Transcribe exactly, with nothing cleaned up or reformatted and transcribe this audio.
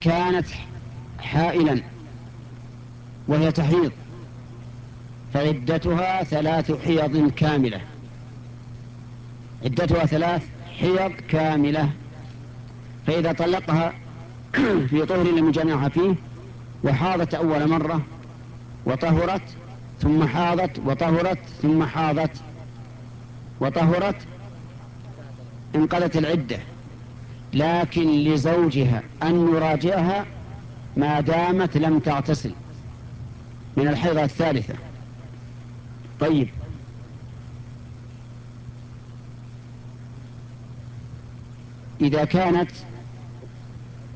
كانت حائلا وهي تحيض فعدتها ثلاث حيض كاملة، عدتها ثلاث حيض كاملة. فإذا طلقها في طهر لم يجامعها فيه وحاضت أول مرة وطهرت ثم حاضت وطهرت ثم حاضت وطهرت انقضت العدة، لكن لزوجها أن يراجعها ما دامت لم تغتسل من الحيضة الثالثة. طيب، إذا كانت